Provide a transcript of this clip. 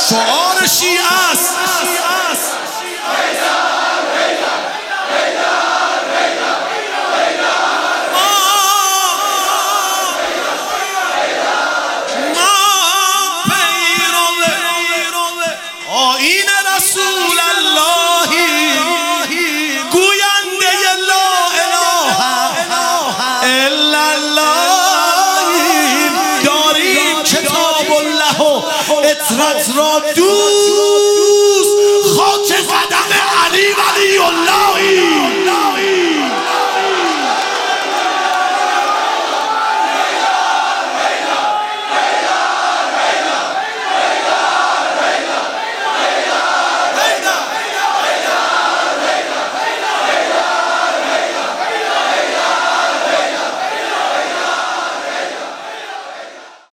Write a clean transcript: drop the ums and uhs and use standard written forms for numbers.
شعار شیعه است. آیین رسول الله گوینده لا اله الا الله داریم کتاب الله و اطرت را دوست خاک قدم علی ولی الله.